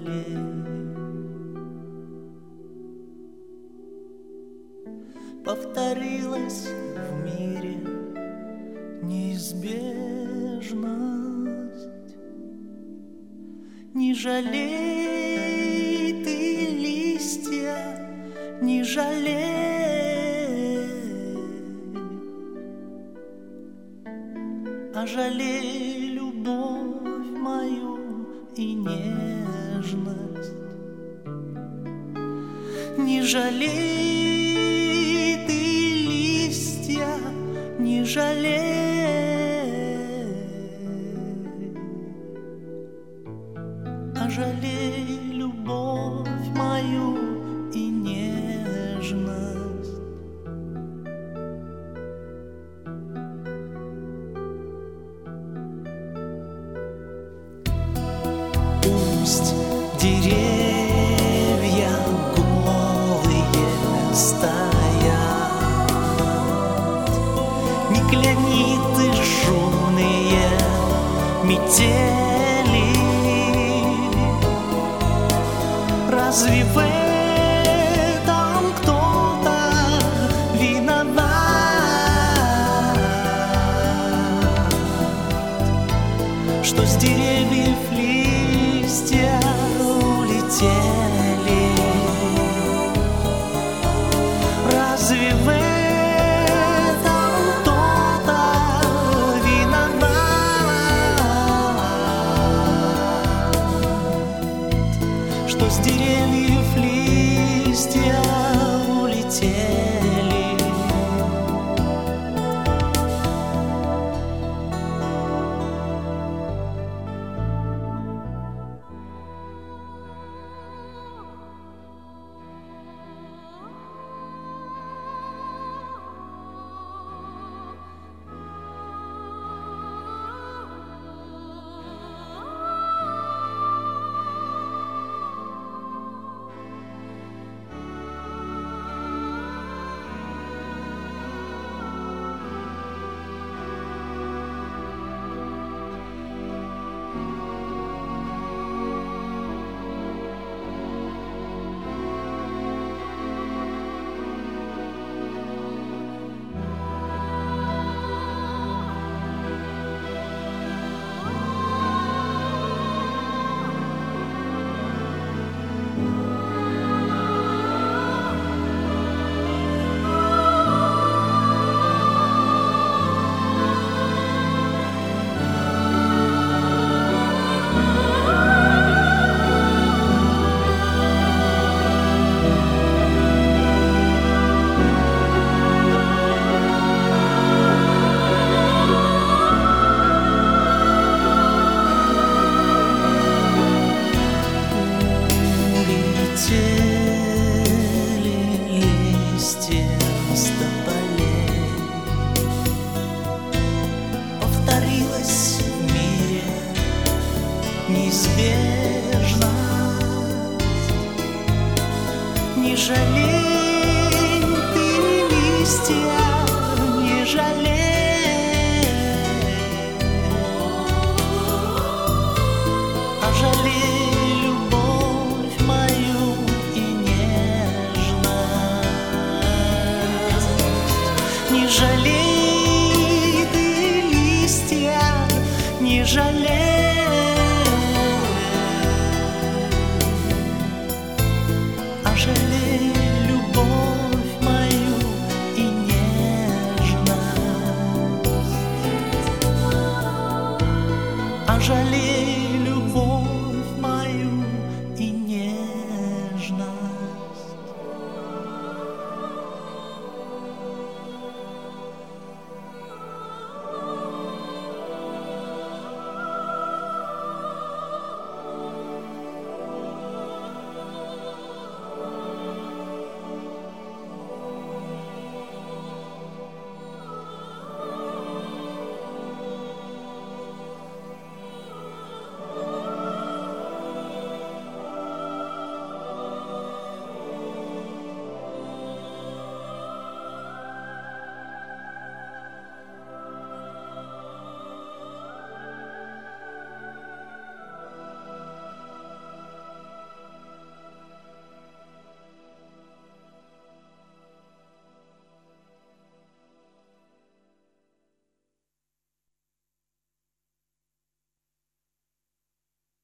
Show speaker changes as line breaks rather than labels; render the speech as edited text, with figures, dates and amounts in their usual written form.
тополей. Повторилась в мире неизбежность. Не жалей ты листья, не жалей, а жалей любовь мою и нежность. Не жалей ты листья, не жалей, а жалей любовь мою и нежность. Пусть деревья голые стоят, не кляниты шумные метели. Разве в этом кто-то виноват, что с деревьев листья улетели? Разве в этом кто-то виноват, что с деревьев листья улетели? Листья с тополей. Повторилась в мире неизбежность. Не жалей ты листья, не жалей, а жалей любовь мою и нежность. Не жалей ты листья, не жалей,